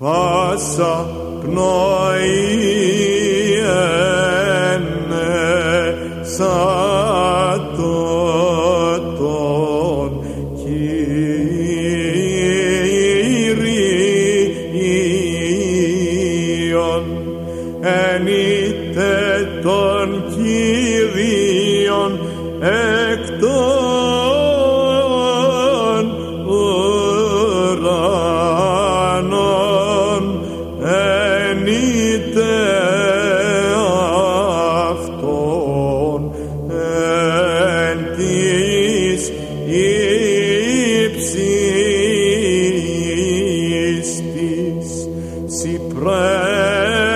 πάσα πνοή σαν τον Κύριον, ενείτε τον Κύριον εκ των ουρανών, ενείτε αυτόν εν της ύψης της Cypress.